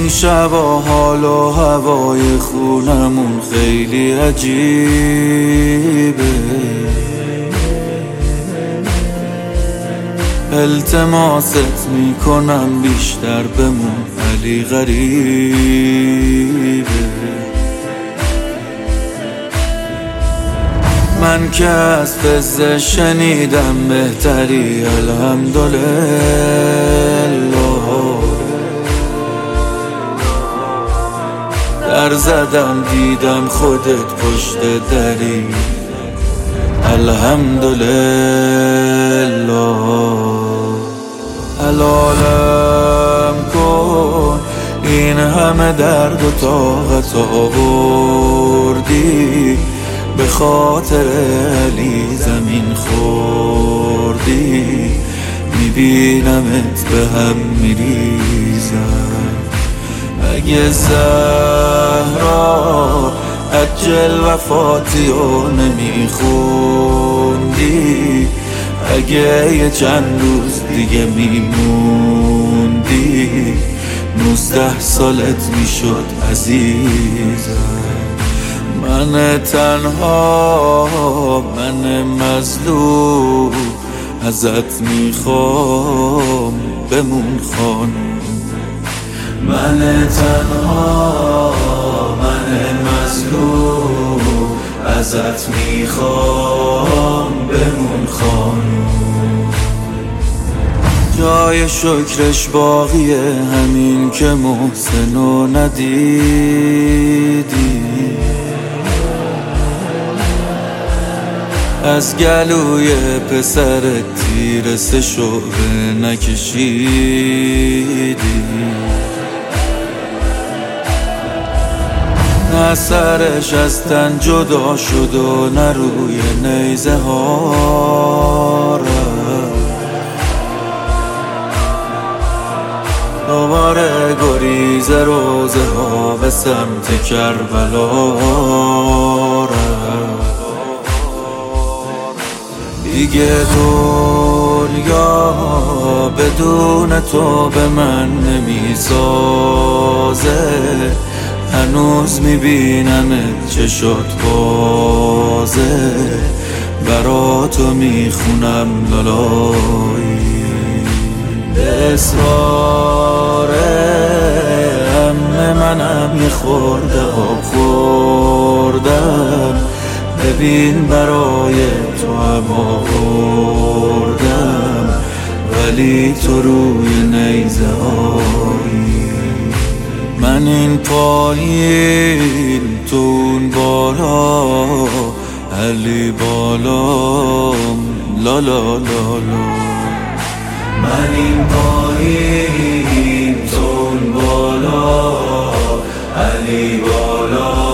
این شبا حال و هوای خونمون خیلی عجیبه. التماست میکنم بیشتر بمون ولی غریبه. من که از فزه شنیدم بهتری الحمدلله. در زدم دیدم خودت پشت دری الحمدلله. حلالم کن این همه درد و طاقت آوردی، به خاطر علی زمین خوردی. میبینمت به هم میریزم. اگه زهرا عجل وفاتی رو نمیخوندی، اگه یه چند روز دیگه میموندی 19 سالت میشد عزیزم. من تنها، من مظلوم، ازت میخوام بمون خانم. من تنها، من مظلوم، ازت میخوام بمون خانم. جای شکرش باقیه همین که محسنو ندیدی، از گلوی پسر تیر سه شعبه نکشیدی. نه سرش از تن جدا شد و نه روی نیزه ها رفت. دوباره گریز روزه ها به سمت کربلا رفت. دیگه دنیا بدون تو به من نمیسازه. هنوز میبینمت چشات بازه، برا تو میخونم لالایی. به اصرار عمه منم یه خورده آب خوردم. ببین برای تو هم آوردم، ولی تو روی نیزه هایی. من این پایین تو اون بالا، علی بالام لا لا لا لا. من این پایین تو اون بالا، علی بالا.